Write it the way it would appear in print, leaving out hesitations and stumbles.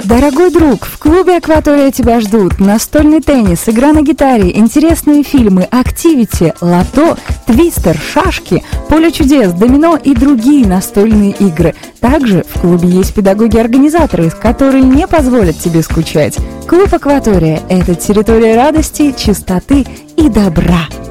Дорогой друг, в клубе «Акватория» тебя ждут настольный теннис, игра на гитаре, интересные фильмы, активити, лото, твистер, шашки, поле чудес, домино и другие настольные игры. Также в клубе есть педагоги-организаторы, которые не позволят тебе скучать. Клуб «Акватория» — это территория радости, чистоты и добра.